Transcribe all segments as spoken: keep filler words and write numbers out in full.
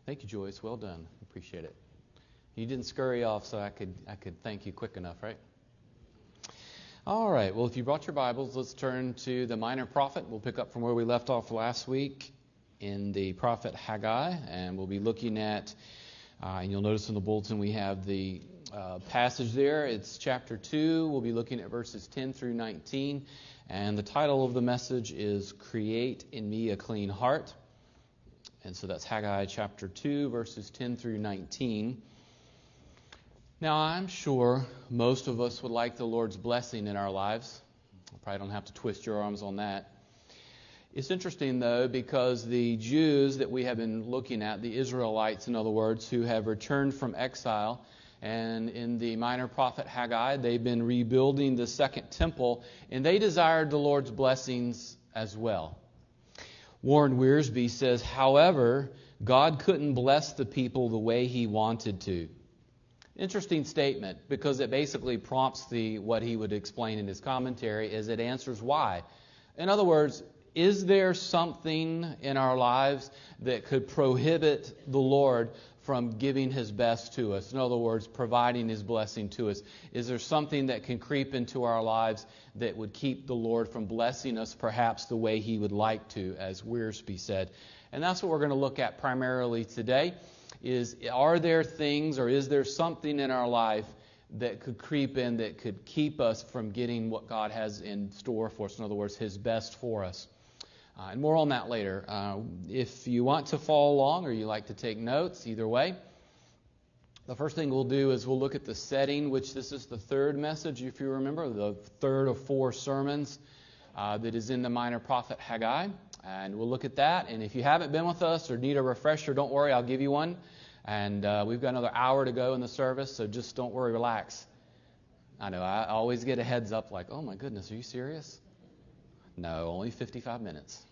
Thank you, Joyce. Well done. Appreciate it. You didn't scurry off, so I could I could thank you quick enough, right? All right. Well, if you brought your Bibles, let's turn to the Minor Prophet. We'll pick up from where we left off last week in the prophet Haggai, and we'll be looking at, uh, and you'll notice in the bulletin we have the uh, passage there. It's chapter two. We'll be looking at verses ten through nineteen, and the title of the message is "Create in Me a Clean Heart." And so that's Haggai chapter two, verses ten through nineteen. Now, I'm sure most of us would like the Lord's blessing in our lives. I probably don't have to twist your arms on that. It's interesting, though, because the Jews that we have been looking at, the Israelites, in other words, who have returned from exile, and in the minor prophet Haggai, they've been rebuilding the second temple, and they desired the Lord's blessings as well. Warren Wiersbe says, however, God couldn't bless the people the way He wanted to. Interesting statement, because it basically prompts the what he would explain in his commentary as it answers why. In other words, is there something in our lives that could prohibit the Lord from giving His best to us? In other words, providing His blessing to us. Is there something that can creep into our lives that would keep the Lord from blessing us perhaps the way He would like to, as Wiersbe said? And that's what we're going to look at primarily today. Is are there things or is there something in our life that could creep in that could keep us from getting what God has in store for us? In other words, His best for us. Uh, and more on that later. Uh, if you want to follow along or you like to take notes, either way, the first thing we'll do is we'll look at the setting, which this is the third message, if you remember, the third of four sermons uh, that is in the minor prophet Haggai. And we'll look at that. And if you haven't been with us or need a refresher, don't worry, I'll give you one. And uh, we've got another hour to go in the service, so just don't worry, relax. I know, I always get a heads up like, oh my goodness, are you serious? No, only fifty-five minutes.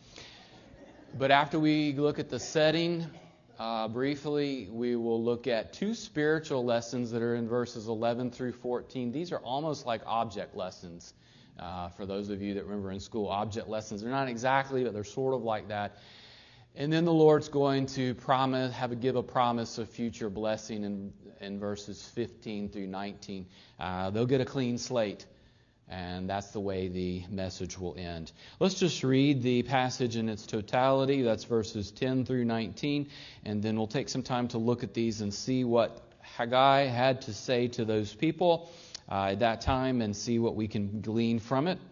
But after we look at the setting, uh, briefly, we will look at two spiritual lessons that are in verses eleven through fourteen. These are almost like object lessons. Uh, for those of you that remember in school, object lessons. They're not exactly, but they're sort of like that. And then the Lord's going to promise, have a give a promise of future blessing in, in verses fifteen through nineteen. Uh, they'll get a clean slate, and that's the way the message will end. Let's just read the passage in its totality. That's verses ten through nineteen, and then we'll take some time to look at these and see what Haggai had to say to those people Uh, at that time and see what we can glean from it.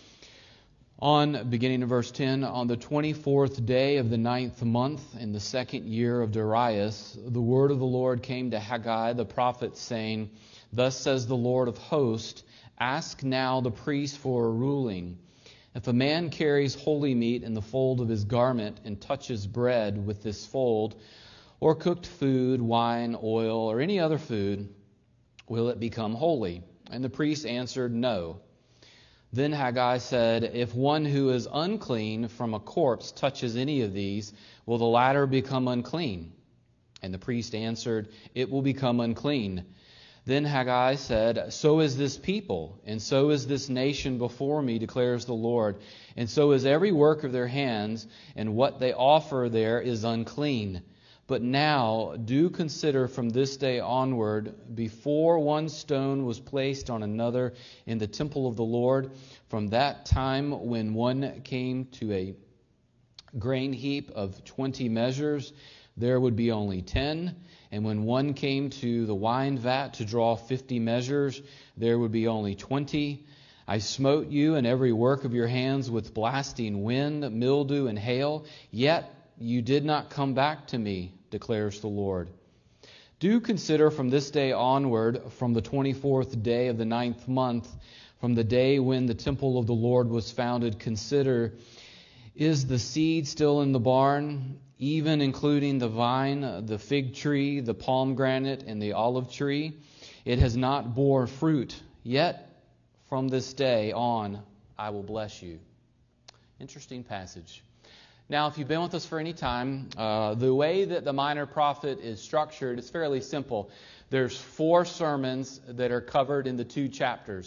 On, beginning in verse ten, on the twenty-fourth day of the ninth month in the second year of Darius, the word of the Lord came to Haggai the prophet, saying, Thus says the Lord of hosts, ask now the priest for a ruling. If a man carries holy meat in the fold of his garment and touches bread with this fold, or cooked food, wine, oil, or any other food, will it become holy? And the priest answered, No. Then Haggai said, If one who is unclean from a corpse touches any of these, will the latter become unclean? And the priest answered, It will become unclean. Then Haggai said, So is this people, and so is this nation before me, declares the Lord. And so is every work of their hands, and what they offer there is unclean. But now do consider from this day onward, before one stone was placed on another in the temple of the Lord, from that time when one came to a grain heap of twenty measures, there would be only ten. And when one came to the wine vat to draw fifty measures, there would be only twenty. I smote you and every work of your hands with blasting wind, mildew, and hail, yet you did not come back to me, declares the Lord. Do consider from this day onward, from the twenty-fourth day of the ninth month, from the day when the temple of the Lord was founded, consider, is the seed still in the barn, even including the vine, the fig tree, the pomegranate, and the olive tree? It has not bore fruit, yet from this day on I will bless you. Interesting passage. Now, if you've been with us for any time, uh, the way that the minor prophet is structured is fairly simple. There's four sermons that are covered in the two chapters.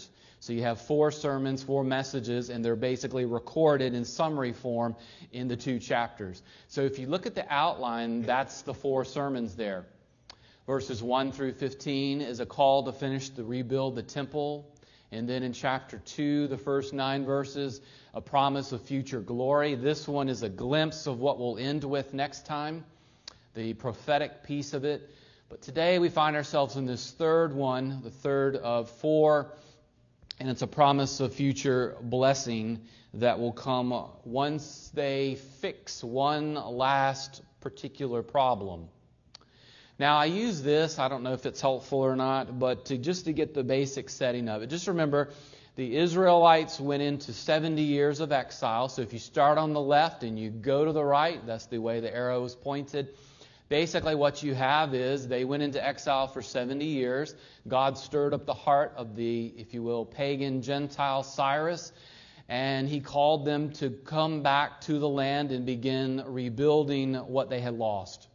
So you have four sermons, four messages, and they're basically recorded in summary form in the two chapters. So if you look at the outline, that's the four sermons there. Verses one through fifteen is a call to finish to rebuild the temple. And then in chapter two, the first nine verses, a promise of future glory. This one is a glimpse of what we'll end with next time, the prophetic piece of it. But today we find ourselves in this third one, the third of four, and it's a promise of future blessing that will come once they fix one last particular problem. Now, I use this, I don't know if it's helpful or not, but to just to get the basic setting of it. Just remember, the Israelites went into seventy years of exile. So if you start on the left and you go to the right, that's the way the arrow is pointed. Basically what you have is they went into exile for seventy years. God stirred up the heart of the, if you will, pagan Gentile Cyrus, and he called them to come back to the land and begin rebuilding what they had lost.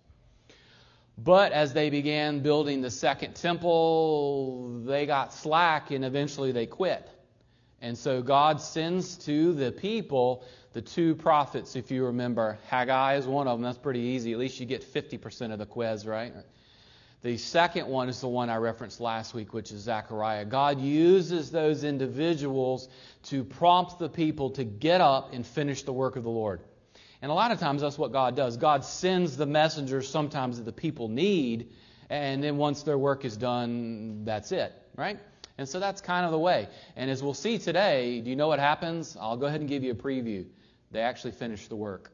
But as they began building the second temple, they got slack and eventually they quit. And so God sends to the people the two prophets, if you remember. Haggai is one of them. That's pretty easy. At least you get fifty percent of the quiz, right? The second one is the one I referenced last week, which is Zechariah. God uses those individuals to prompt the people to get up and finish the work of the Lord. And a lot of times that's what God does. God sends the messengers sometimes that the people need, and then once their work is done, that's it, right? And so that's kind of the way. And as we'll see today, do you know what happens? I'll go ahead and give you a preview. They actually finish the work.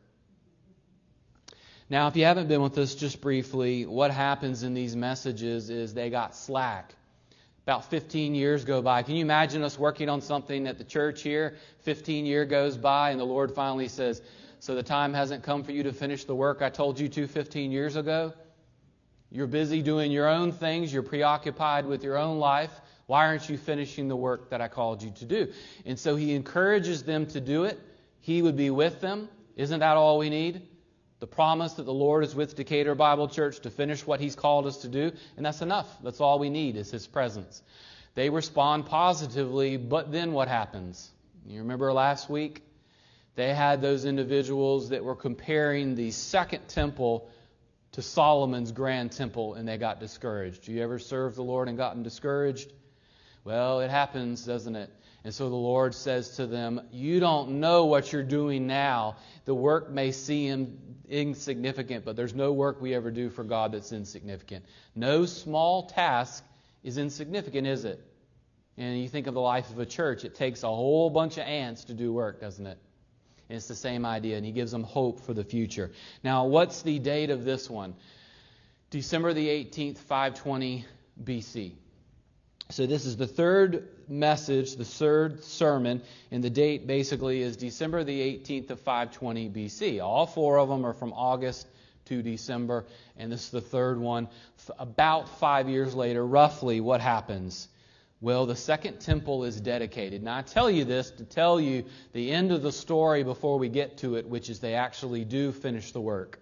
Now, if you haven't been with us, just briefly, what happens in these messages is they got slack. About fifteen years go by. Can you imagine us working on something at the church here? fifteen years goes by and the Lord finally says, so the time hasn't come for you to finish the work I told you to fifteen years ago? You're busy doing your own things. You're preoccupied with your own life. Why aren't you finishing the work that I called you to do? And so he encourages them to do it. He would be with them. Isn't that all we need? The promise that the Lord is with Decatur Bible Church to finish what He's called us to do. And that's enough. That's all we need is His presence. They respond positively, but then what happens? You remember last week? They had those individuals that were comparing the second temple to Solomon's grand temple, and they got discouraged. You ever served the Lord and gotten discouraged? Well, it happens, doesn't it? And so the Lord says to them, you don't know what you're doing now. The work may seem insignificant, but there's no work we ever do for God that's insignificant. No small task is insignificant, is it? And you think of the life of a church, it takes a whole bunch of ants to do work, doesn't it? And it's the same idea, and he gives them hope for the future. Now, what's the date of this one? December the eighteenth, five twenty B C. So this is the third message, the third sermon, and the date basically is December the eighteenth of five twenty B C. All four of them are from August to December, and this is the third one. About five years later, roughly, what happens? Well, the second temple is dedicated. Now, I tell you this to tell you the end of the story before we get to it, which is they actually do finish the work.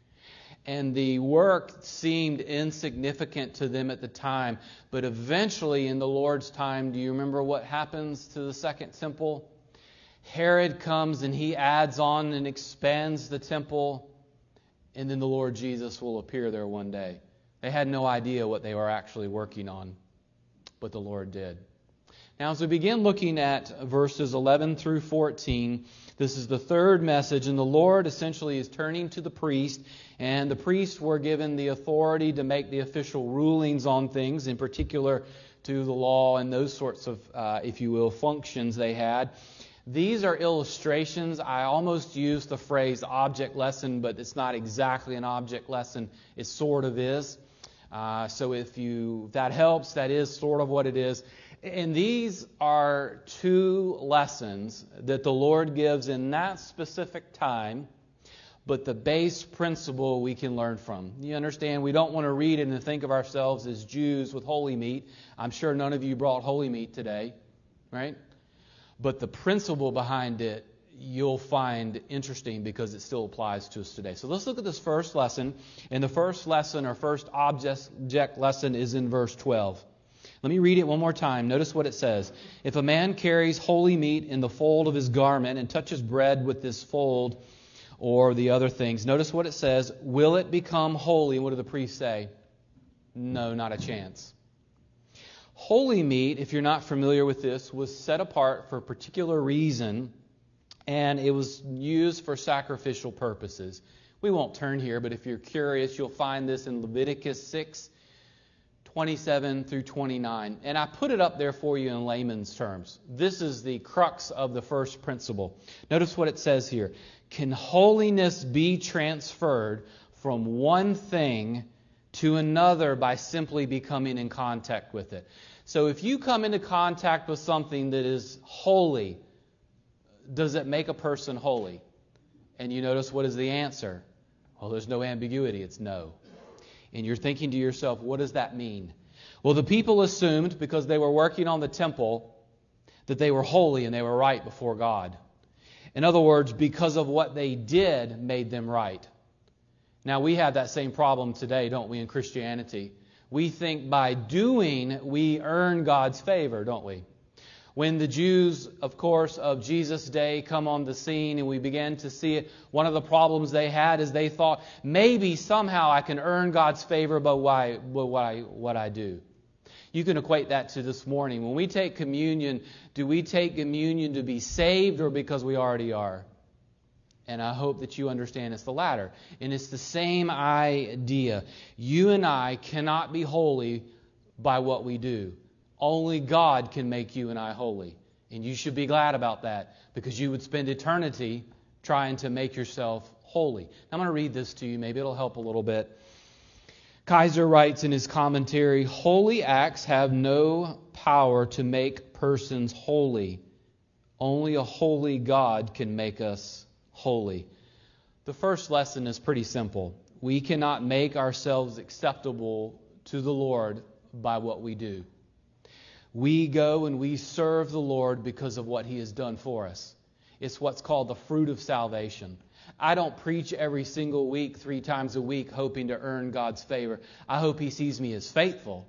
And the work seemed insignificant to them at the time. But eventually, in the Lord's time, do you remember what happens to the second temple? Herod comes and he adds on and expands the temple. And then the Lord Jesus will appear there one day. They had no idea what they were actually working on. But the Lord did. Now, as we begin looking at verses eleven through fourteen, this is the third message, and the Lord essentially is turning to the priest, and the priests were given the authority to make the official rulings on things, in particular to the law and those sorts of, uh, if you will, functions they had. These are illustrations. I almost use the phrase object lesson, but it's not exactly an object lesson. It sort of is. Uh, so if you if that helps, that is sort of what it is. And these are two lessons that the Lord gives in that specific time, but the base principle we can learn from. You understand, we don't want to read it and think of ourselves as Jews with holy meat. I'm sure none of you brought holy meat today, right? But the principle behind it you'll find interesting because it still applies to us today. So let's look at this first lesson. And the first lesson or first object lesson is in verse twelve. Let me read it one more time. Notice what it says. If a man carries holy meat in the fold of his garment and touches bread with this fold or the other things, notice what it says. Will it become holy? And what do the priests say? No, not a chance. Holy meat, if you're not familiar with this, was set apart for a particular reason, and it was used for sacrificial purposes. We won't turn here, but if you're curious, you'll find this in Leviticus six, twenty-seven through twenty-nine. And I put it up there for you in layman's terms. This is the crux of the first principle. Notice what it says here. Can holiness be transferred from one thing to another by simply becoming in contact with it? So if you come into contact with something that is holy, does it make a person holy? And you notice what is the answer? Well, there's no ambiguity. It's no. And you're thinking to yourself, what does that mean? Well, the people assumed, because they were working on the temple, that they were holy and they were right before God. In other words, because of what they did made them right. Now, we have that same problem today, don't we, in Christianity? We think by doing, we earn God's favor, don't we? When the Jews, of course, of Jesus' day come on the scene and we begin to see it, one of the problems they had is they thought, maybe somehow I can earn God's favor by what I, what I do. You can equate that to this morning. When we take communion, do we take communion to be saved or because we already are? And I hope that you understand it's the latter. And it's the same idea. You and I cannot be holy by what we do. Only God can make you and I holy. And you should be glad about that, because you would spend eternity trying to make yourself holy. I'm going to read this to you. Maybe it'll help a little bit. Kaiser writes in his commentary, holy acts have no power to make persons holy. Only a holy God can make us holy. The first lesson is pretty simple. We cannot make ourselves acceptable to the Lord by what we do. We go and we serve the Lord because of what He has done for us. It's what's called the fruit of salvation. I don't preach every single week, three times a week, hoping to earn God's favor. I hope He sees me as faithful.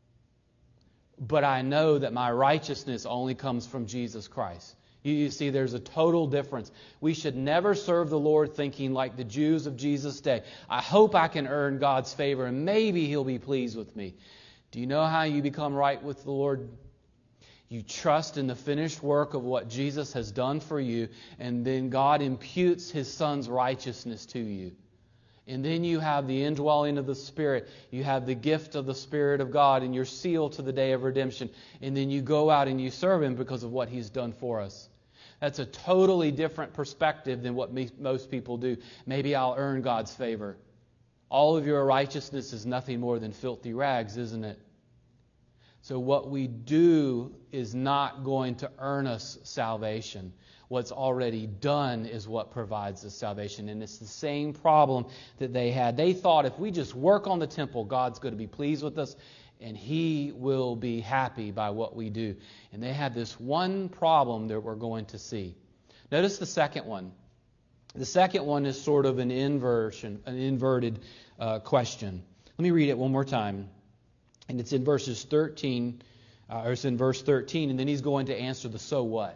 But I know that my righteousness only comes from Jesus Christ. You, you see, there's a total difference. We should never serve the Lord thinking like the Jews of Jesus' day. I hope I can earn God's favor and maybe He'll be pleased with me. Do you know how you become right with the Lord? You trust in the finished work of what Jesus has done for you, and then God imputes His Son's righteousness to you. And then you have the indwelling of the Spirit. You have the gift of the Spirit of God, and you're sealed to the day of redemption. And then you go out and you serve Him because of what He's done for us. That's a totally different perspective than what me, most people do. Maybe I'll earn God's favor. All of your righteousness is nothing more than filthy rags, isn't it? So what we do is not going to earn us salvation. What's already done is what provides us salvation. And it's the same problem that they had. They thought if we just work on the temple, God's going to be pleased with us and He will be happy by what we do. And they had this one problem that we're going to see. Notice the second one. The second one is sort of an inversion, an inverted uh, question. Let me read it one more time. And it's in verses thirteen, uh, or it's in verse thirteen, and then he's going to answer the so what.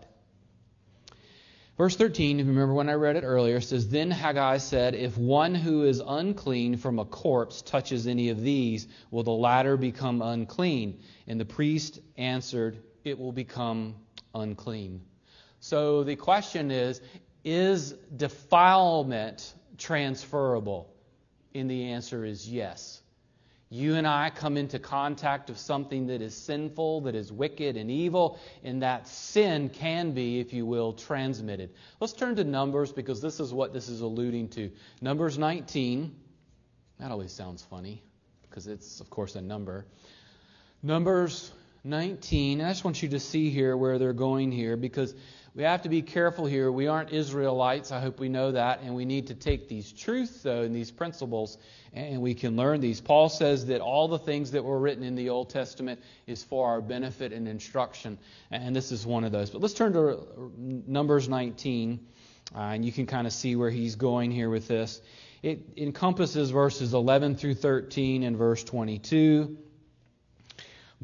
Verse thirteen, remember when I read it earlier, says, Then Haggai said, If one who is unclean from a corpse touches any of these, will the latter become unclean? And the priest answered, It will become unclean. So the question is, is defilement transferable? And the answer is yes. You and I come into contact with something that is sinful, that is wicked and evil, and that sin can be, if you will, transmitted. Let's turn to Numbers, because this is what this is alluding to. Numbers nineteen. That always sounds funny, because it's, of course, a number. Numbers nineteen. I just want you to see here where they're going here, because we have to be careful here. We aren't Israelites. I hope we know that. And we need to take these truths, though, and these principles, and we can learn these. Paul says that all the things that were written in the Old Testament is for our benefit and instruction. And this is one of those. But let's turn to Numbers nineteen, uh, and you can kind of see where he's going here with this. It encompasses verses eleven through thirteen and verse twenty-two.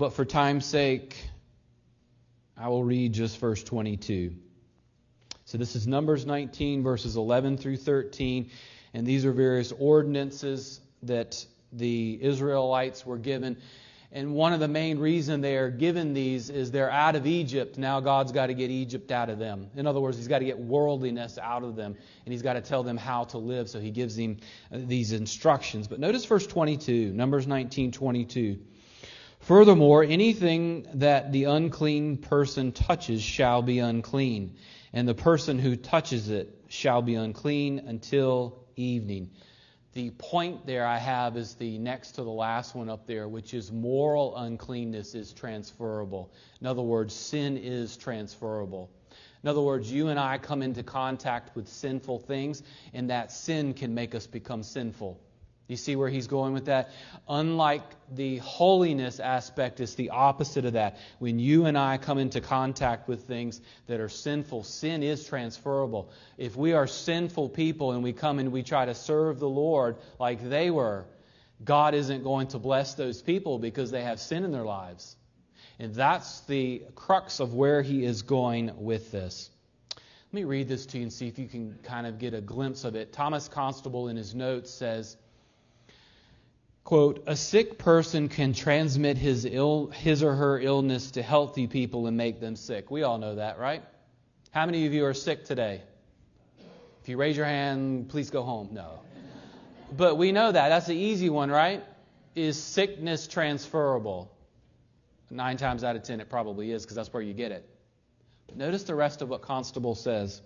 But for time's sake, I will read just verse twenty-two. So this is Numbers nineteen, verses eleven through thirteen. And these are various ordinances that the Israelites were given. And one of the main reasons they are given these is they're out of Egypt. Now God's got to get Egypt out of them. In other words, He's got to get worldliness out of them. And He's got to tell them how to live. So He gives them these instructions. But notice verse twenty-two, Numbers nineteen twenty-two. Furthermore, anything that the unclean person touches shall be unclean, and the person who touches it shall be unclean until evening. The point there I have is the next to the last one up there, which is moral uncleanness is transferable. In other words, sin is transferable. In other words, you and I come into contact with sinful things, and that sin can make us become sinful. You see where he's going with that? Unlike the holiness aspect, it's the opposite of that. When you and I come into contact with things that are sinful, sin is transferable. If we are sinful people and we come and we try to serve the Lord like they were, God isn't going to bless those people because they have sin in their lives. And that's the crux of where he is going with this. Let me read this to you and see if you can kind of get a glimpse of it. Thomas Constable in his notes says, quote, a sick person can transmit his ill, his or her illness to healthy people and make them sick. We all know that, right? How many of you are sick today? If you raise your hand, please go home. No. But we know that. That's the easy one, right? Is sickness transferable? Nine times out of ten it probably is, because that's where you get it. But notice the rest of what Constable says.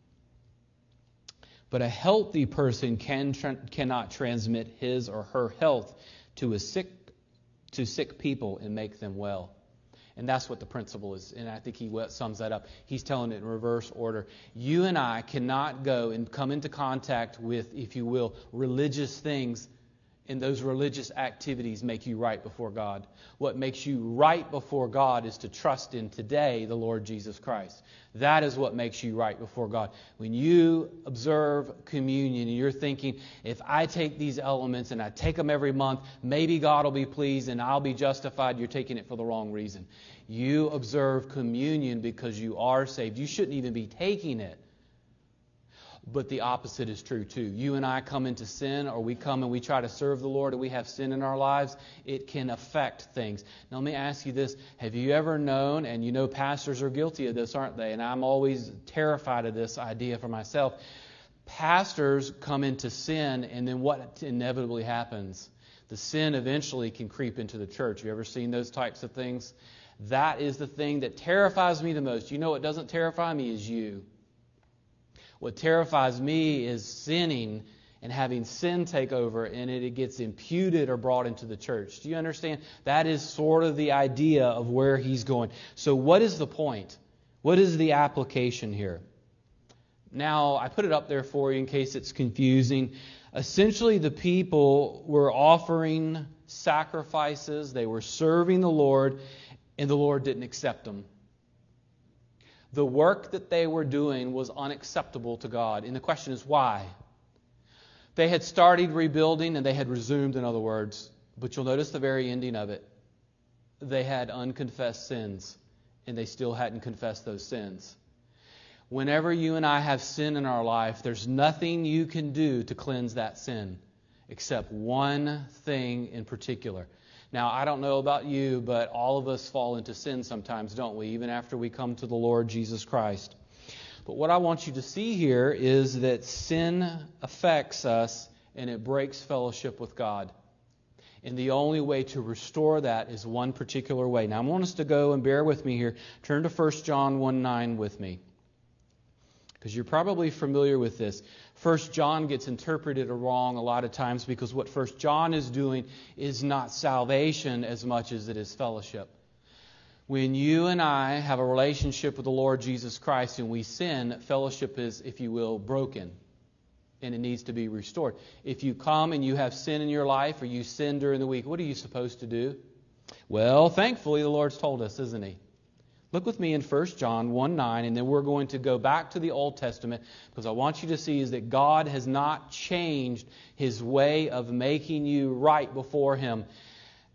But a healthy person can tra- cannot transmit his or her health to a sick to sick people and make them well. And that's what the principle is. And I think he sums that up. He's telling it in reverse order. You and I cannot go and come into contact with, if you will, religious things, and those religious activities make you right before God. What makes you right before God is to trust in today the Lord Jesus Christ. That is what makes you right before God. When you observe communion and you're thinking, if I take these elements and I take them every month, maybe God will be pleased and I'll be justified, you're taking it for the wrong reason. You observe communion because you are saved. You shouldn't even be taking it. But the opposite is true too. You and I come into sin, or we come and we try to serve the Lord and we have sin in our lives, it can affect things. Now let me ask you this. Have you ever known, and you know pastors are guilty of this, aren't they? And I'm always terrified of this idea for myself. Pastors come into sin, and then what inevitably happens? The sin eventually can creep into the church. Have you ever seen those types of things? That is the thing that terrifies me the most. You know what doesn't terrify me is you. What terrifies me is sinning and having sin take over, and it, it gets imputed or brought into the church. Do you understand? That is sort of the idea of where he's going. So what is the point? What is the application here? Now, I put it up there for you in case it's confusing. Essentially, the people were offering sacrifices. They were serving the Lord, and the Lord didn't accept them. The work that they were doing was unacceptable to God. And the question is why? They had started rebuilding and they had resumed, in other words. But you'll notice the very ending of it. They had unconfessed sins, and they still hadn't confessed those sins. Whenever you and I have sin in our life, there's nothing you can do to cleanse that sin except one thing in particular. Now, I don't know about you, but all of us fall into sin sometimes, don't we? Even after we come to the Lord Jesus Christ. But what I want you to see here is that sin affects us and it breaks fellowship with God. And the only way to restore that is one particular way. Now, I want us to go and bear with me here. Turn to First John one nine with me. Because you're probably familiar with this. First John gets interpreted wrong a lot of times because what First John is doing is not salvation as much as it is fellowship. When you and I have a relationship with the Lord Jesus Christ and we sin, fellowship is, if you will, broken. And it needs to be restored. If you come and you have sin in your life or you sin during the week, what are you supposed to do? Well, thankfully the Lord's told us, isn't He? Look with me in First John one nine, and then we're going to go back to the Old Testament because I want you to see is that God has not changed His way of making you right before Him.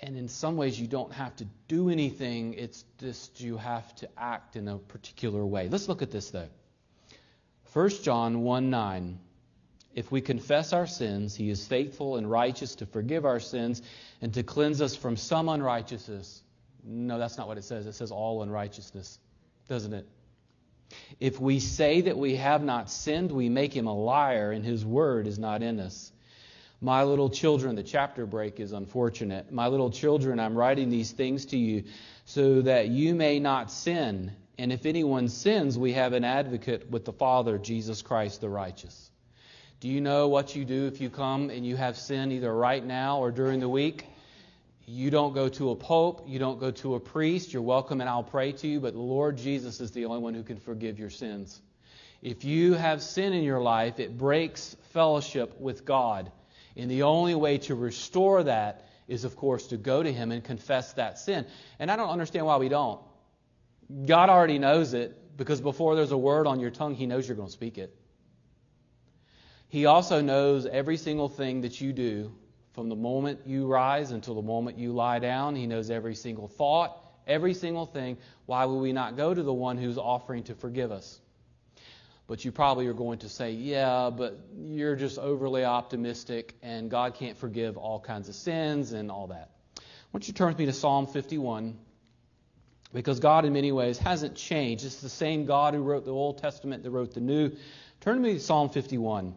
And in some ways, you don't have to do anything. It's just you have to act in a particular way. Let's look at this, though. First John one nine. If we confess our sins, He is faithful and righteous to forgive our sins and to cleanse us from some unrighteousness. No, that's not what it says. It says all unrighteousness, doesn't it? If we say that we have not sinned, we make Him a liar, and His word is not in us. My little children, the chapter break is unfortunate. My little children, I'm writing these things to you so that you may not sin. And if anyone sins, we have an advocate with the Father, Jesus Christ the righteous. Do you know what you do if you come and you have sin either right now or during the week? You don't go to a pope. You don't go to a priest. You're welcome and I'll pray to you. But the Lord Jesus is the only one who can forgive your sins. If you have sin in your life, it breaks fellowship with God. And the only way to restore that is, of course, to go to Him and confess that sin. And I don't understand why we don't. God already knows it, because before there's a word on your tongue, He knows you're going to speak it. He also knows every single thing that you do from the moment you rise until the moment you lie down. He knows every single thought, every single thing. Why would we not go to the one who's offering to forgive us? But you probably are going to say, yeah, but you're just overly optimistic and God can't forgive all kinds of sins and all that. I want you to turn with me to Psalm fifty-one, because God in many ways hasn't changed. It's the same God who wrote the Old Testament that wrote the New. Turn to me to Psalm fifty-one.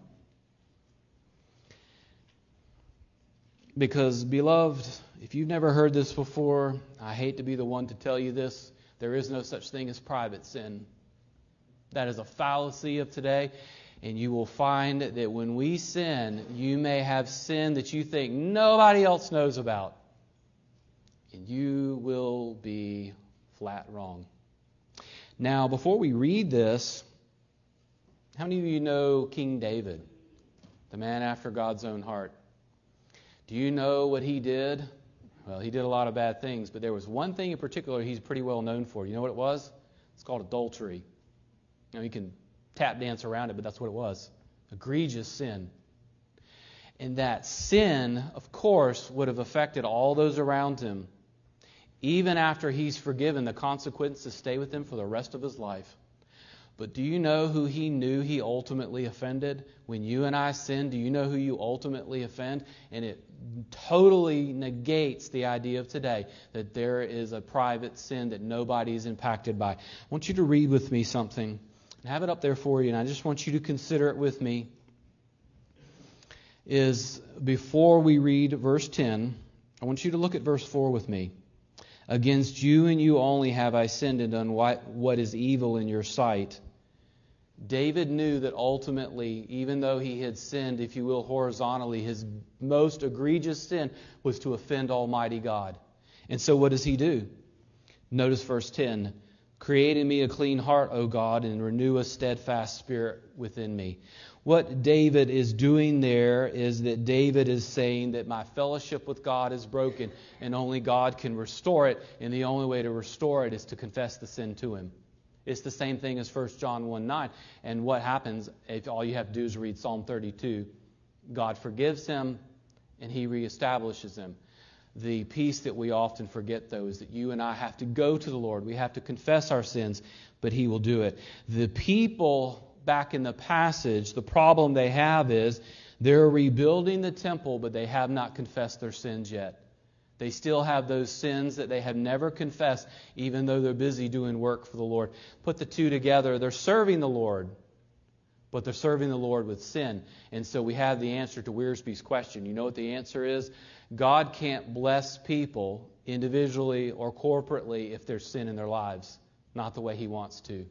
Because, beloved, if you've never heard this before, I hate to be the one to tell you this. There is no such thing as private sin. That is a fallacy of today. And you will find that when we sin, you may have sin that you think nobody else knows about. And you will be flat wrong. Now, before we read this, how many of you know King David, the man after God's own heart? Do you know what he did? Well, he did a lot of bad things, but there was one thing in particular he's pretty well known for. You know what it was? It's called adultery. You know, you can tap dance around it, but that's what it was. Egregious sin. And that sin, of course, would have affected all those around him. Even after he's forgiven, the consequences stay with him for the rest of his life. But do you know who he knew he ultimately offended? When you and I sin, do you know who you ultimately offend? And it totally negates the idea of today that there is a private sin that nobody is impacted by. I want you to read with me something. I have it up there for you, and I just want you to consider it with me. Is before we read verse ten, I want you to look at verse four with me. Against you and you only have I sinned and done what is evil in your sight. David knew that ultimately, even though he had sinned, if you will, horizontally, his most egregious sin was to offend Almighty God. And so what does he do? Notice verse ten. Create in me a clean heart, O God, and renew a steadfast spirit within me. What David is doing there is that David is saying that my fellowship with God is broken and only God can restore it. And the only way to restore it is to confess the sin to Him. It's the same thing as First John one nine. And what happens if all you have to do is read Psalm thirty-two? God forgives him and He reestablishes him. The piece that we often forget, though, is that you and I have to go to the Lord. We have to confess our sins, but He will do it. The people back in the passage, the problem they have is they're rebuilding the temple, but they have not confessed their sins yet. They still have those sins that they have never confessed, even though they're busy doing work for the Lord. Put the two together. They're serving the Lord, but they're serving the Lord with sin. And so we have the answer to Wiersbe's question. You know what the answer is? God can't bless people individually or corporately if there's sin in their lives. Not the way He wants to.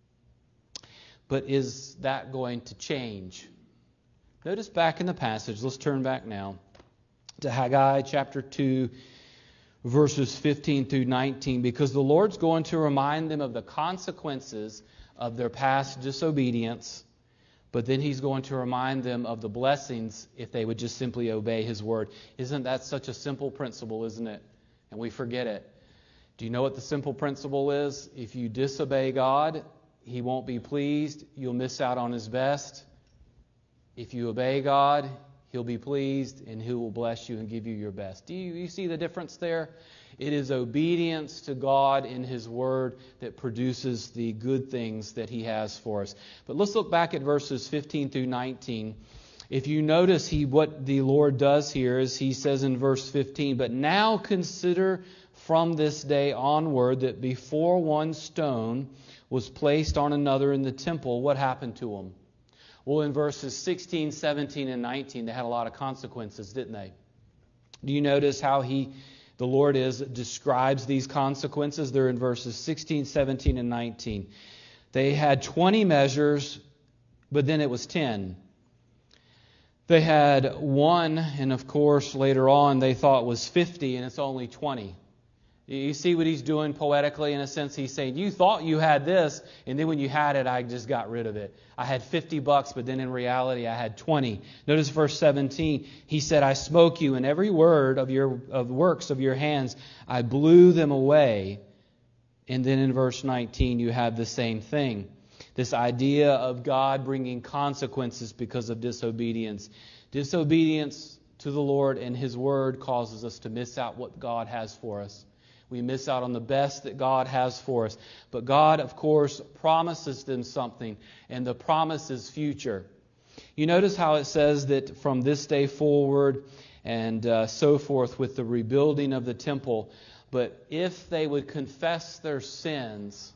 But is that going to change? Notice back in the passage, let's turn back now to Haggai chapter two, verses fifteen through nineteen, because the Lord's going to remind them of the consequences of their past disobedience, but then He's going to remind them of the blessings if they would just simply obey His word. Isn't that such a simple principle, isn't it? And we forget it. Do you know what the simple principle is? If you disobey God, He won't be pleased. You'll miss out on His best. If you obey God, He'll be pleased, and He will bless you and give you your best. Do you, you see the difference there? It is obedience to God in His Word that produces the good things that He has for us. But let's look back at verses fifteen through nineteen. If you notice he, what the Lord does here is He says in verse fifteen, "But now consider from this day onward that before one stone was placed on another in the temple," what happened to them? Well, in verses sixteen, seventeen, and nineteen, they had a lot of consequences, didn't they? Do you notice how he, the Lord is, describes these consequences? They're in verses sixteen, seventeen, and nineteen. They had twenty measures, but then it was ten. They had one, and of course later on they thought was fifty, and it's only twenty. You see what He's doing poetically? In a sense, He's saying, you thought you had this, and then when you had it, I just got rid of it. I had fifty bucks, but then in reality, I had twenty. Notice verse seventeen. He said, "I smote you, and every word of your of works of your hands, I blew them away." And then in verse nineteen, you have the same thing. This idea of God bringing consequences because of disobedience. Disobedience to the Lord and His Word causes us to miss out what God has for us. We miss out on the best that God has for us. But God, of course, promises them something, and the promise is future. You notice how it says that from this day forward and uh, so forth with the rebuilding of the temple, but if they would confess their sins,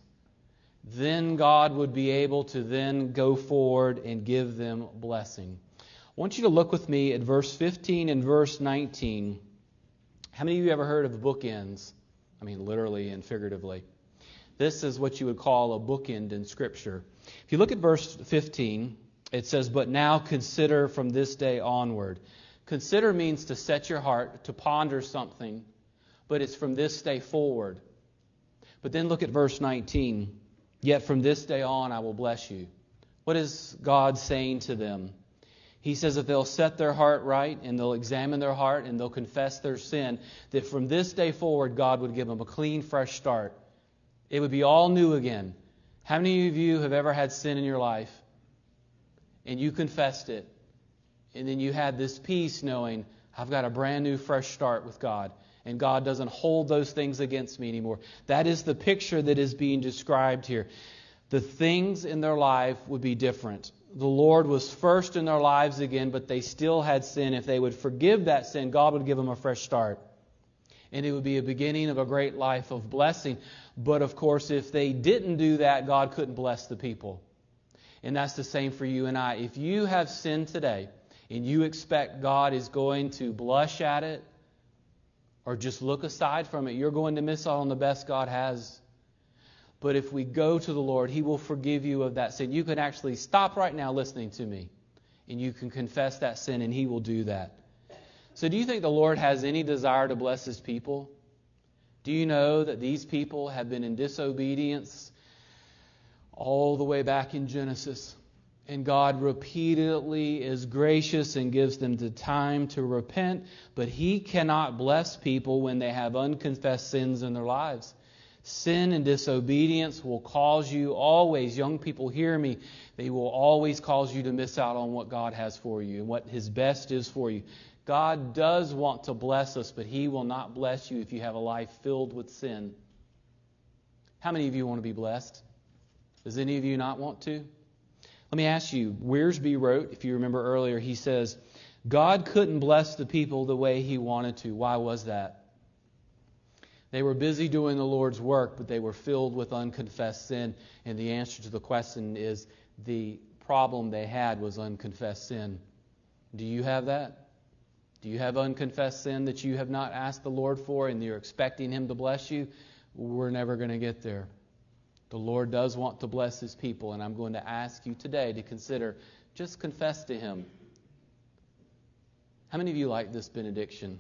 then God would be able to then go forward and give them blessing. I want you to look with me at verse fifteen and verse nineteen. How many of you ever heard of bookends? I mean, literally and figuratively. This is what you would call a bookend in Scripture. If you look at verse fifteen, it says, "But now consider from this day onward." Consider means to set your heart, to ponder something, but it's from this day forward. But then look at verse nineteen. "Yet from this day on I will bless you." What is God saying to them? He says if they'll set their heart right and they'll examine their heart and they'll confess their sin, that from this day forward God would give them a clean, fresh start. It would be all new again. How many of you have ever had sin in your life and you confessed it, and then you had this peace knowing, I've got a brand new, fresh start with God, and God doesn't hold those things against me anymore? That is the picture that is being described here. The things in their life would be different. The Lord was first in their lives again, but they still had sin. If they would forgive that sin, God would give them a fresh start. And it would be a beginning of a great life of blessing. But of course, if they didn't do that, God couldn't bless the people. And that's the same for you and I. If you have sinned today and you expect God is going to blush at it or just look aside from it, you're going to miss out on the best God has. But if we go to the Lord, He will forgive you of that sin. You can actually stop right now listening to me, and you can confess that sin, and He will do that. So do you think the Lord has any desire to bless His people? Do you know that these people have been in disobedience all the way back in Genesis? And God repeatedly is gracious and gives them the time to repent, but He cannot bless people when they have unconfessed sins in their lives. Sin and disobedience will cause you always, young people hear me, they will always cause you to miss out on what God has for you and what His best is for you. God does want to bless us, but He will not bless you if you have a life filled with sin. How many of you want to be blessed? Does any of you not want to? Let me ask you, Wiersbe wrote, if you remember earlier, he says, God couldn't bless the people the way He wanted to. Why was that? They were busy doing the Lord's work, but they were filled with unconfessed sin. And the answer to the question is the problem they had was unconfessed sin. Do you have that? Do you have unconfessed sin that you have not asked the Lord for and you're expecting Him to bless you? We're never going to get there. The Lord does want to bless His people, and I'm going to ask you today to consider just confess to Him. How many of you like this benediction?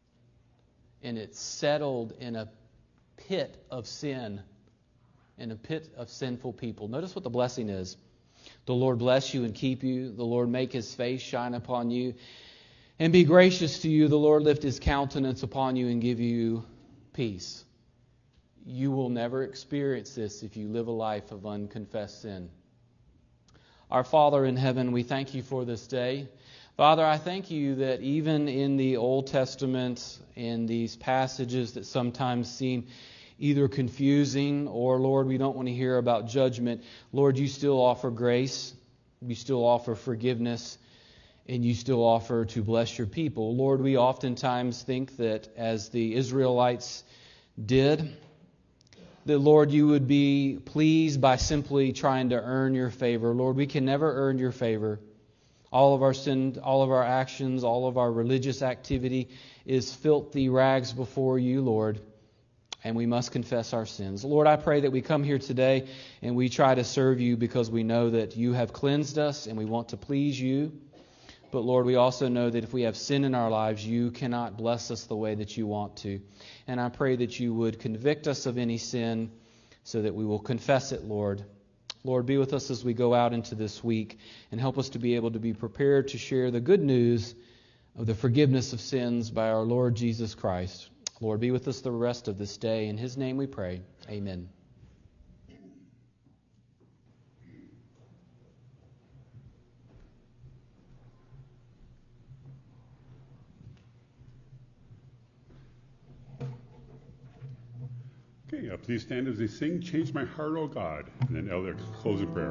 And it's settled in a pit of sin, in a pit of sinful people. Notice what the blessing is. The Lord bless you and keep you. The Lord make His face shine upon you and be gracious to you. The Lord lift His countenance upon you and give you peace. You will never experience this if you live a life of unconfessed sin. Our Father in heaven, we thank You for this day. Father, I thank you that even in the Old Testament, in these passages that sometimes seem either confusing or, Lord, we don't want to hear about judgment, Lord, you still offer grace, you still offer forgiveness, and you still offer to bless your people. Lord, we oftentimes think that as the Israelites did, that, Lord, you would be pleased by simply trying to earn your favor. Lord, we can never earn your favor. All of our sin, all of our actions, all of our religious activity is filthy rags before you, Lord, and we must confess our sins. Lord, I pray that we come here today and we try to serve you because we know that you have cleansed us and we want to please you. But Lord, we also know that if we have sin in our lives, you cannot bless us the way that you want to. And I pray that you would convict us of any sin so that we will confess it, Lord. Lord, be with us as we go out into this week and help us to be able to be prepared to share the good news of the forgiveness of sins by our Lord Jesus Christ. Lord, be with us the rest of this day. In His name we pray. Amen. Okay, uh, please stand as they sing, Change My Heart, O God. And then Elder, close in prayer.